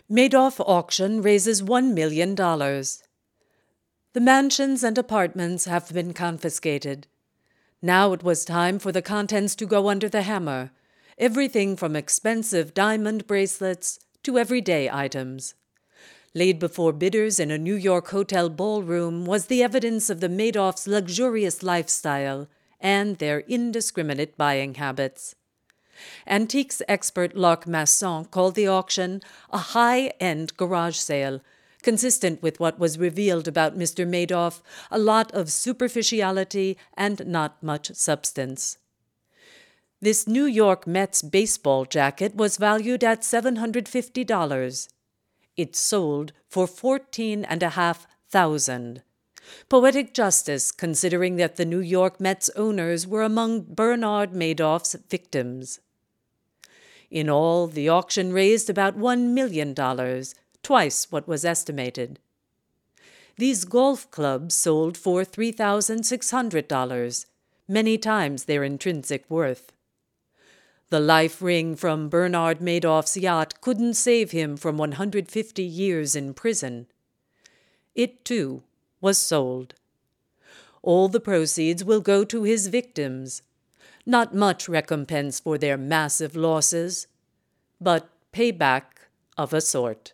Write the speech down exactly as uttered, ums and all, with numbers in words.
Madoff auction raises one million dollars. The mansions and apartments have been confiscated. Now it was time for the contents to go under the hammer, everything from expensive diamond bracelets to everyday items. Laid before bidders in a New York hotel ballroom was the evidence of the Madoffs' luxurious lifestyle and their indiscriminate buying habits. Antiques expert Larc Masson called the auction a high-end garage sale, consistent with what was revealed about Mister Madoff, a lot of superficiality and not much substance. This New York Mets baseball jacket was valued at seven hundred fifty dollars. It sold for fourteen and a half thousand. Poetic justice, considering that the New York Mets owners were among Bernard Madoff's victims. In all, the auction raised about one million dollars, twice what was estimated. These golf clubs sold for three thousand six hundred dollars, many times their intrinsic worth. The life ring from Bernard Madoff's yacht couldn't save him from one hundred fifty years in prison. It, too, was sold. All the proceeds will go to his victims. Not much recompense for their massive losses, but payback of a sort.